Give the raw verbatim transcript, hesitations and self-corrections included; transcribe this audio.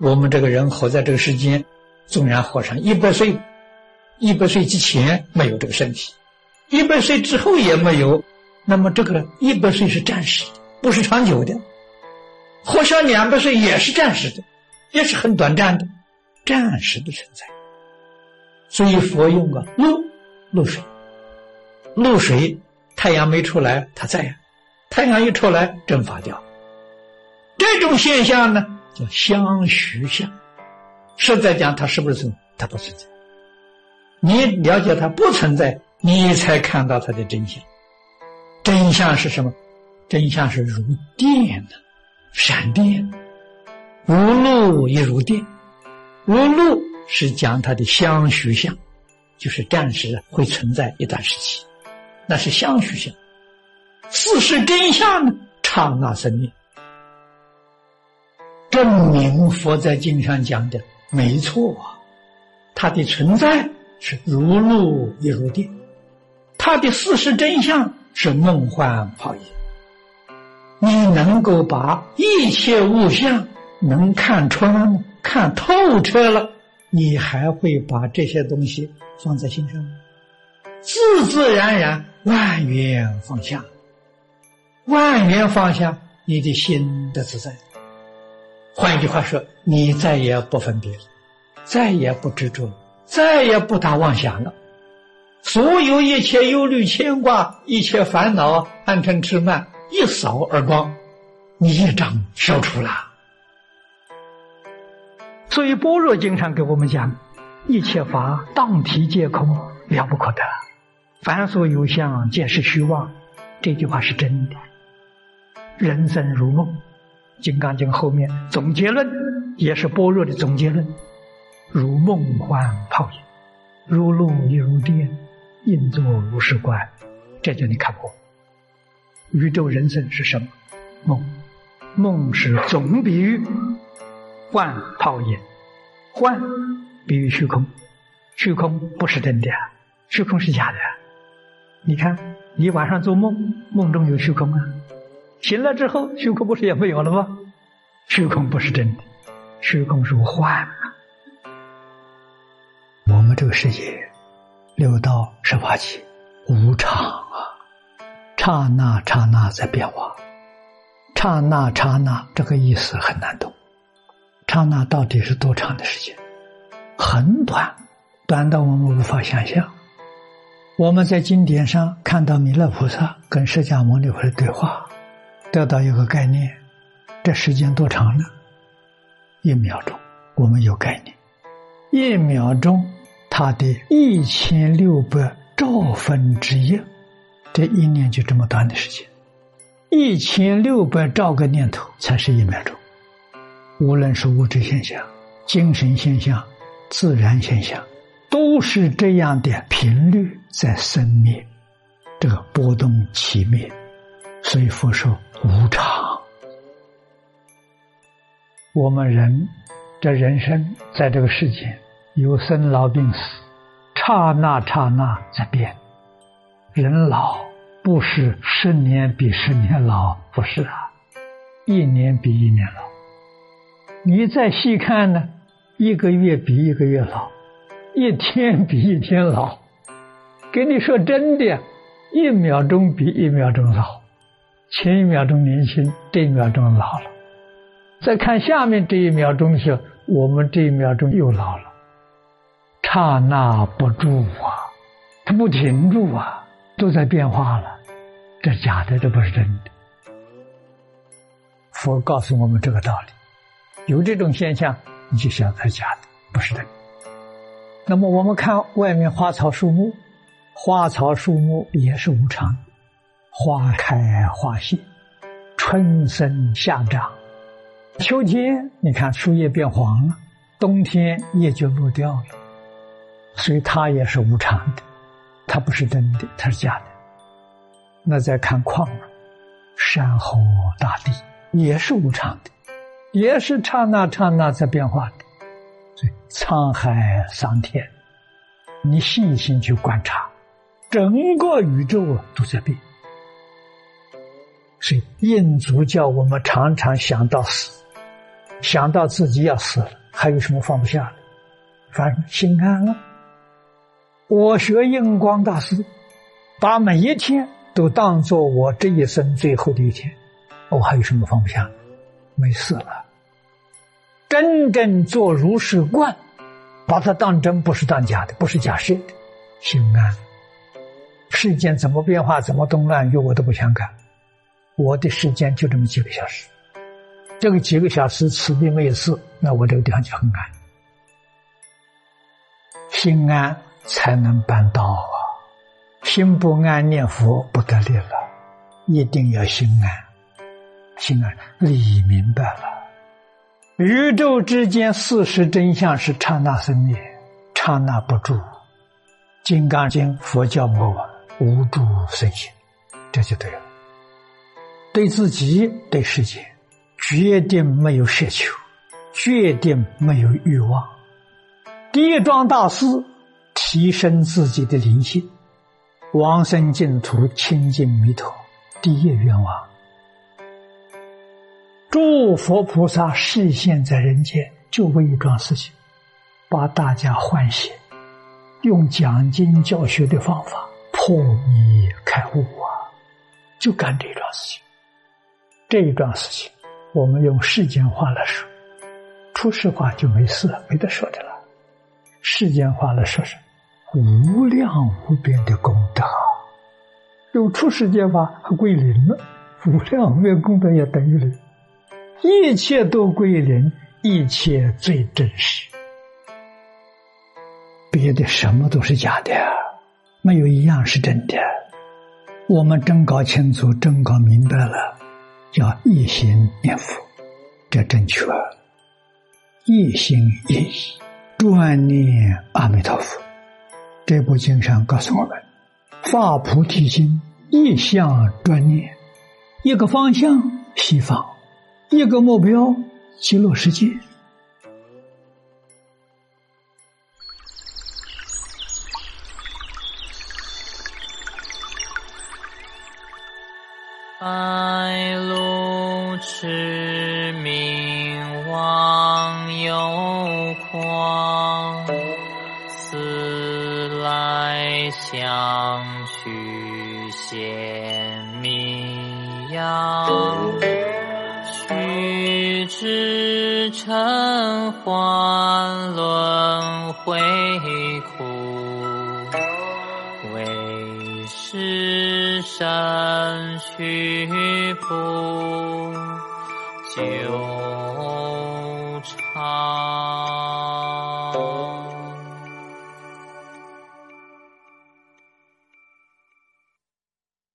我们这个人活在这个世间，纵然活上一百岁，一百岁之前没有这个身体，一百岁之后也没有，那么这个一百岁是暂时的，不是长久的。活上两百岁也是暂时的，也是很短暂的，暂时的存在。所以佛用个露露水，露水太阳没出来它在，太阳一出来蒸发掉。这种现象呢叫相虚相，实在讲它是不是存在？它不存在。你了解它不存在，你才看到它的真相。真相是什么？真相是如电的，闪电，如露亦如电。如露是讲它的相虚相，就是暂时会存在一段时期，那是相虚相。事实真相呢，刹那生灭。证明佛在经上讲的没错啊，它的存在是如露亦如电，它的事实真相是梦幻泡影。你能够把一切物象能看穿看透彻了，你还会把这些东西放在心上吗？自自然然万缘放下，万缘放下，你的心的自在。换一句话说，你再也不分别了，再也不执着了，再也不打妄想了。所有一切忧虑牵挂，一切烦恼暗嗔痴慢一扫而光，你业障消除了。所以般若经上给我们讲，一切法当体皆空，了不可得，凡所有相皆是虚妄。这句话是真的。人生如梦，金刚经后面总结论也是般若的总结论，如梦幻泡影，如露亦如电，应作如是观。这就你看破宇宙人生是什么？梦。梦是总比喻，幻泡影，幻比喻虚空，虚空不是真的，虚空是假的。你看你晚上做梦，梦中有虚空啊，醒了之后虚空不是也没有了吗？虚空不是真的，虚空是幻啊。我们这个世界六道十八界无常啊，刹那刹那在变化，刹那刹那这个意思很难懂。刹那到底是多长的时间？很短，短到我们无法想象。我们在经典上看到弥勒菩萨跟释迦牟尼佛的对话，得到一个概念，这时间多长呢？一秒钟，我们有概念。一秒钟它的一千六百兆分之一，这一念就这么短的时间，一千六百兆个念头才是一秒钟。无论是物质现象、精神现象、自然现象，都是这样的频率在生灭，这个波动起灭。所以佛说无常。我们人这人生在这个世间有生老病死，刹那刹那在变。人老不是十年比十年老，不是啊，一年比一年老。你再细看呢，一个月比一个月老，一天比一天老。给你说真的，一秒钟比一秒钟老，前一秒钟年轻，这一秒钟老了。再看下面这一秒钟时，我们这一秒钟又老了。刹那不住啊，它不停住啊，都在变化了。这是假的，这不是真的。佛告诉我们这个道理，有这种现象你就晓得它是假的，不是真的。那么我们看外面花草树木，花草树木也是无常，花开花谢，春生夏长。秋天你看树叶变黄了，冬天叶就落掉了，所以它也是无常的，它不是真的，它是假的。那再看矿物，山河大地也是无常的，也是刹那刹那在变化的。所以沧海桑田，你细心去观察，整个宇宙啊都在变。所以印祖叫我们常常想到死， 想到自己要死了，还有什么放不下的？反正心安了。我学印光大师，把每一天都当作我这一生最后的一天，我还有什么放不下？没事了。真正做如是观，把它当真，不是当假的，不是假设的，心安。世间怎么变化，怎么动乱，与我都不相干。我的时间就这么几个小时，这个几个小时此地没有事，那我这个地方就很安。心安才能办道啊！心不安念佛不得力了，一定要心安。心安理明白了，宇宙之间事实真相是刹那生灭，刹那不住。金刚经佛教我们无住生心，这就对了。对自己对世界决定没有奢求，决定没有欲望。地藏大师提升自己的灵性，往生净土亲近弥陀，第一愿望。诸佛菩萨示现在人间，就为一桩事情，把大家唤醒，用讲经教学的方法破迷开悟啊，就干这桩事情。这一桩事情我们用世间话来说，出世话就没事了，没得说的了。世间话来说是无量无边的功德，用出世间话还归零了，无量无边功德也等于零，一切都归零，一切最真实，别的什么都是假的，没有一样是真的。我们真搞清楚，真搞明白了，叫一心念佛，这正确。一心一意专念阿弥陀佛，这部经上告诉我们，发菩提心，一向专念，一个方向西方，一个目标极乐世界。 爱路痴迷妄有狂，思来想去显迷样，须知尘寰轮回苦，为是身虚不久长。